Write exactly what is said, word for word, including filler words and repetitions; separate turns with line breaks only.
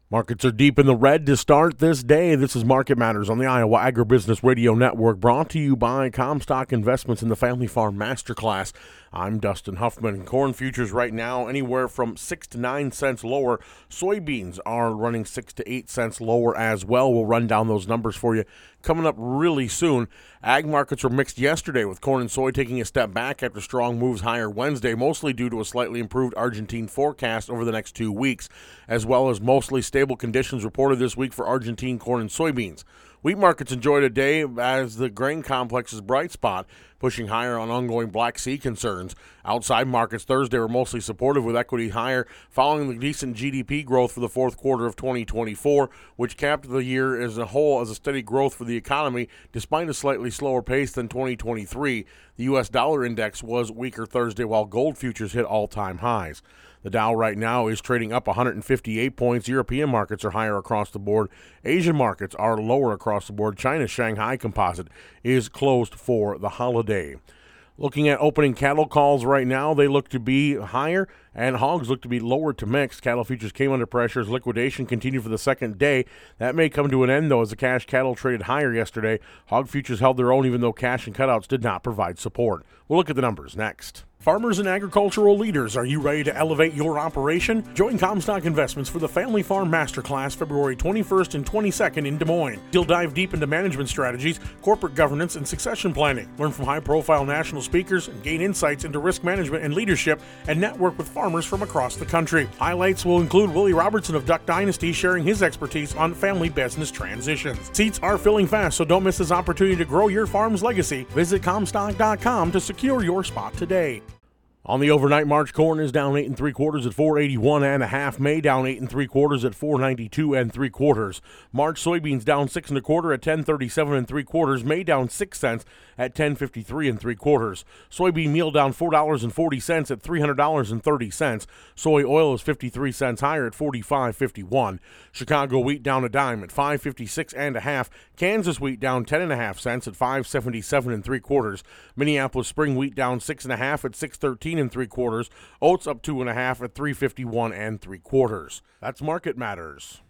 Markets are deep in the red to start this day. This is Market Matters on the Iowa Agribusiness Radio Network, brought to you by Comstock Investments in the Family Farm Masterclass. I'm Dustin Huffman. Corn futures right now anywhere from six to nine cents lower. Soybeans are running six to eight cents lower as well. We'll run down those numbers for you coming up really soon. Ag markets were mixed yesterday, with corn and soy taking a step back after strong moves higher Wednesday, mostly due to a slightly improved Argentine forecast over the next two weeks, as well as mostly stable conditions reported this week for Argentine corn and soybeans. Wheat markets enjoyed a day as the grain complex's bright spot, pushing higher on ongoing Black Sea concerns. Outside markets Thursday were mostly supportive, with equity higher following the decent G D P growth for the fourth quarter of twenty twenty-four, which capped the year as a whole as a steady growth for the economy despite a slightly slower pace than twenty twenty-three. The U S dollar index was weaker Thursday, while gold futures hit all-time highs. The Dow right now is trading up one hundred fifty-eight points. European markets are higher across the board. Asian markets are lower across the board. China's Shanghai Composite is closed for the holiday. Looking at opening cattle calls right now, they look to be higher, and hogs look to be lower to mixed. Cattle futures came under pressure as liquidation continued for the second day. That may come to an end, though, as the cash cattle traded higher yesterday. Hog futures held their own, even though cash and cutouts did not provide support. We'll look at the numbers next. Farmers and agricultural leaders, are you ready to elevate your operation? Join Comstock Investments for the Family Farm Masterclass February twenty-first and twenty-second in Des Moines. You'll dive deep into management strategies, corporate governance, and succession planning. Learn from high-profile national speakers and gain insights into risk management and leadership, and network with farmers from across the country. Highlights will include Willie Robertson of Duck Dynasty sharing his expertise on family business transitions. Seats are filling fast, so don't miss this opportunity to grow your farm's legacy. Visit Comstock dot com to secure your spot today. On the overnight, March corn is down eight and three quarters at four eighty-one and a half. May down eight and three quarters at four ninety-two and three quarters. March soybeans down six and a quarter at ten thirty-seven and three quarters. May down six cents at ten fifty-three and three quarters. Soybean meal down four dollars and forty cents at three hundred dollars and thirty cents. Soy oil is fifty-three cents higher at forty-five fifty-one. Chicago wheat down a dime at five fifty-six and a half. Kansas wheat down ten and a half cents at five seventy-seven and three quarters. Minneapolis spring wheat down six and a half at six thirteen and three quarters. Oats up two and a half at three fifty-one and three quarters. That's Market Matters.